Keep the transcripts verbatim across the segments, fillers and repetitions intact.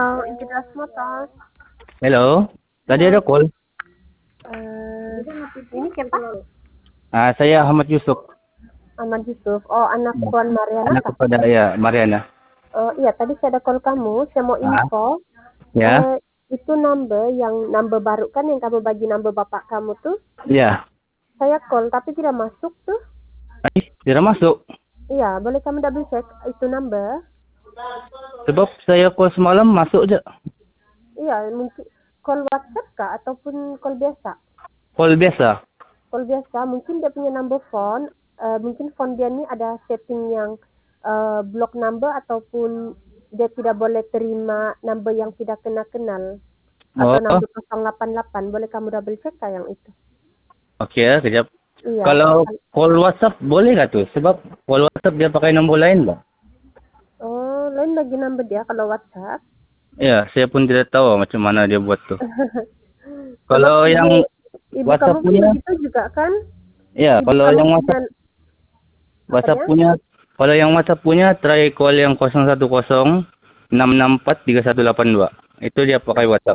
Oh, Ikidas Motor. Hello, tadi ada call. Eh, ini siapa? Ah, saya Ahmad Yusuf. Ahmad Yusuf. Oh, anak Ya. Puan Mariana Anak kah? kepada ya Mariana. Oh, iya, tadi saya ada call kamu. Saya mau Ah, info. ya, Eh, itu number yang number baru kan yang kamu bagi number bapak kamu tuh. ya. Saya call tapi tidak masuk tuh. Ih, tidak masuk. Iya, boleh kamu double check itu number? Sebab saya call semalam masuk je. Iya, mungkin call WhatsApp kah ataupun call biasa? Call biasa. Call biasa, mungkin dia punya number phone. Eh, mungkin phone dia ni ada setting yang uh, block number ataupun dia tidak boleh terima number yang tidak kena kenal atau Oh, number nol delapan delapan. Boleh kamu double check kah yang itu? oke ya, kejap. Iya. Kalau call WhatsApp boleh nggak tuh? Sebab call WhatsApp dia pakai nombor lain bang. Oh, lain lagi number dia kalau WhatsApp. Ya, saya pun tidak tahu macam mana dia buat tuh. Sebab Kalau ibu, yang ibu WhatsApp kamu pun punya, begitu juga kan? ya, Ibu kalau kamu yang punya WhatsApp apa WhatsApp dia? punya, kalau yang WhatsApp punya try call yang nol satu nol enam enam empat tiga satu delapan dua. Itu dia pakai WhatsApp.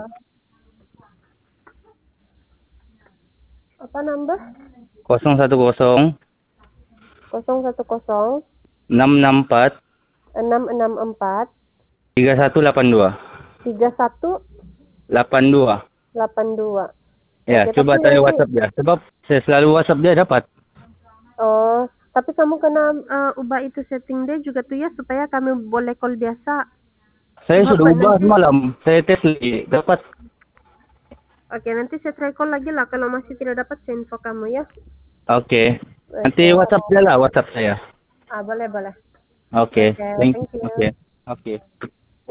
Apa number? nol satu nol nol satu nol enam enam empat enam enam empat tiga satu delapan dua. tiga satu delapan dua. delapan dua. Ya, Oke, coba tapi tanya nanti, WhatsApp dia. Sebab saya selalu WhatsApp dia dapat. oh, tapi kamu kena uh, ubah itu setting dia juga tuh ya supaya kami boleh call biasa. Saya Sebab sudah ubah nanti, semalam. Saya tes lagi. Dapat. oke nanti saya try call lagi lah. Kalau masih tidak dapat saya info kamu ya. Oke. Nanti Oke. WhatsApp dia lah, WhatsApp saya. Ah, boleh boleh. Oke. Oke, Thank thank you. Oke. Oke.